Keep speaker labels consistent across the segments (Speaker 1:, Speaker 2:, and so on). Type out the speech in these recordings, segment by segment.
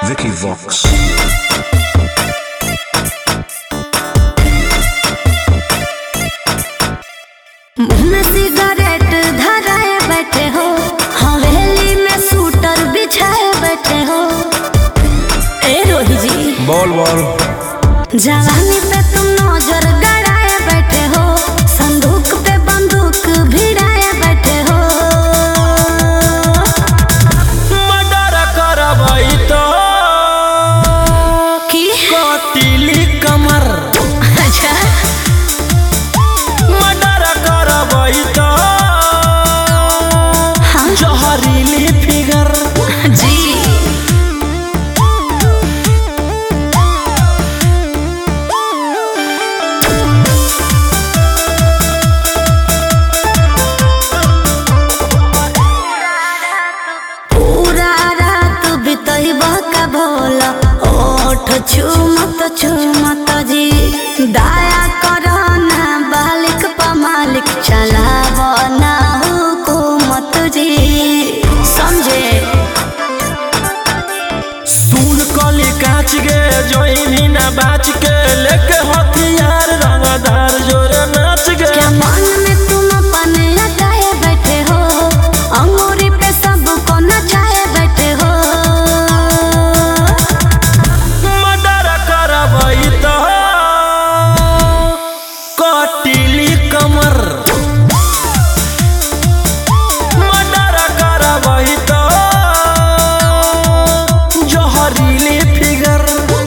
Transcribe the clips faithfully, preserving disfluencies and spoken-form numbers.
Speaker 1: Vicky Vox.
Speaker 2: मुँह में cigarette धराए बैठे हो, हवेली में सूटर बिछाए बैठे हो। ए रोही जी
Speaker 1: बोल बोल।
Speaker 2: जवानी पे तुम नजर गड़ाए बैठे हो, संदूक पे बंदूक भिड़ाए बैठे हो।
Speaker 3: मर्डर करबई तो
Speaker 2: की
Speaker 3: कटिली कमर।
Speaker 2: अच्छा
Speaker 3: मर्डर करबई तो
Speaker 2: हाँ
Speaker 3: जहरीली फिगर।
Speaker 2: जी भोला ओठ चुमत चुमत जी, दया करो ना बालिक पा मालिक, चलावो ना हुकूमत जी। समझे
Speaker 3: सुन कली काच गे जोइनी ना बाच के, लेके हथियार रंगदार जोरे नाच गे।
Speaker 2: क्या मन में तुम अपने लगाए बैठे हो, अंगूरी पे सबको नचाए बैठे हो।
Speaker 3: कटिली कमर मर्डर करबई तो जहरीली फिगर।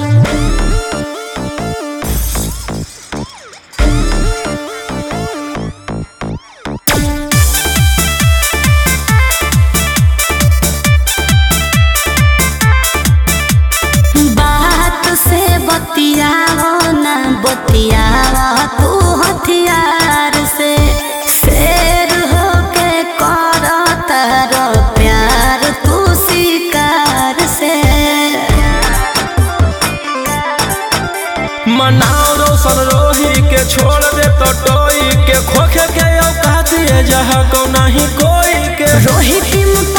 Speaker 2: बात से बतियाओ ना बतियाओ तू हथियार से, शेर होके करो तारो प्यार तू शिकार से।
Speaker 3: मनाओ रोशन रोही के छोड़ दे तो टोई के, खोखे के औकात है जहाँ को नहीं कोई के।
Speaker 2: रोही टीम